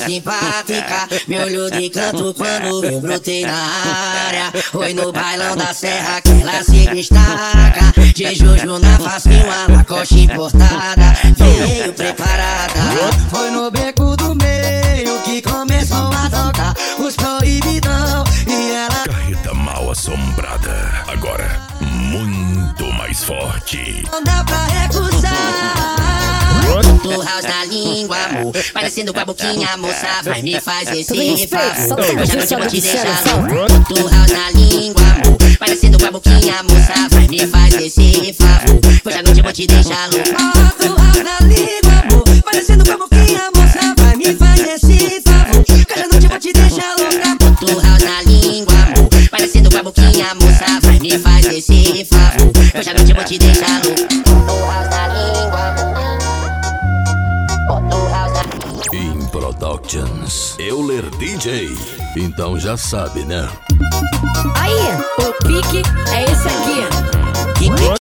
simpática, me olhou de canto quando eu brotei na área. Foi no bailão da serra que ela se destaca, de Jojo na face uma Lacoste importada, veio preparada. Foi no beco do meio que começou a tocar os proibidão e ela... Carreta mal assombrada, agora muito mais forte. Não dá pra recusar. Do house na língua, amor, parecendo com a boquinha, moça, vai me fazer esse favor. Hoje à noite eu vou te deixar louco. Do house na língua, amor, parecendo com a boquinha, moça, vai me fazer esse favor. Hoje à noite eu vou te deixar louco. Do house na língua, amor, parecendo com a boquinha, moça, vai me fazer esse favor. Hoje à noite eu vou te deixar louca. Do house na língua, amor, parecendo com a boquinha, moça, vai me fazer esse favor. Hoje à noite eu vou te deixar louco. Do house na língua. Productions, Euler DJ. Então já sabe, né? Aí, o pique é esse aqui.